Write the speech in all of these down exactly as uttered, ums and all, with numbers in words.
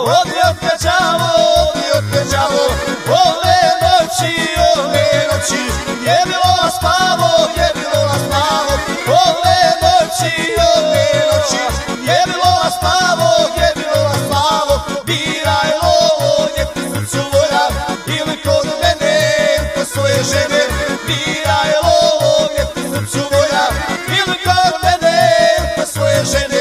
odio te đavo, odio te đavo. Ove noći, ove noći, je bilo nas malo, je bilo nas malo. Ove noći, ove noći, je bilo nas malo, je bilo nas malo. Biraj lovo, je ti srcu volja, ili kod mene, kod svoje žene. Biraj lovo, je ti srcu volja, ili kod mene, kod svoje žene.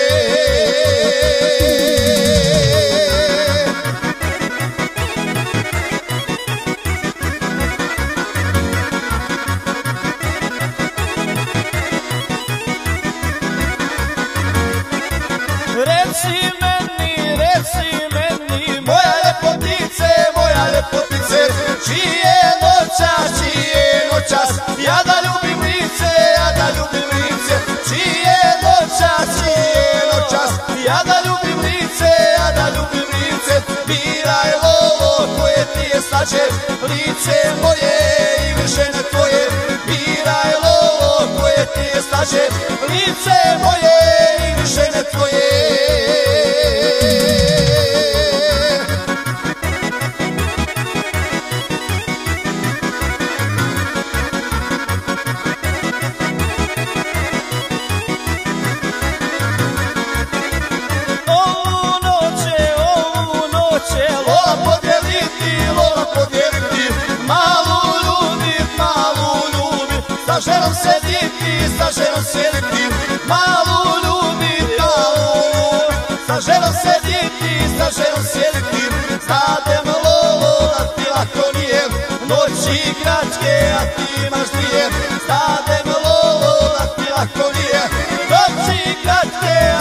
Reci meni, reci meni, moja ljepotice, moja ljepotice, čije noćas, čije noćas, ja da ljubim lice, ja da ljubim lice, čije noćas, čije noćas, ja da ljubim lice, ja da ljubim lice. Biraj lovo, koje ti je slađe, lice moje ili žene tvoje. Biraj lovo, koje ti je slađe, lice moje ili žene tvoje. Lola podijeliti, lola podijeliti, malu ljubim, malu ljubim, sa ženom sediti, sa ženom sediti, malu ljubim, malu ljubim, sa ženom sediti, sa ženom sediti. Znadem lolo da ti lako nije, noći kratke, a ti imaš dvije. Znadem lolo da ti lako nije, noći kratke,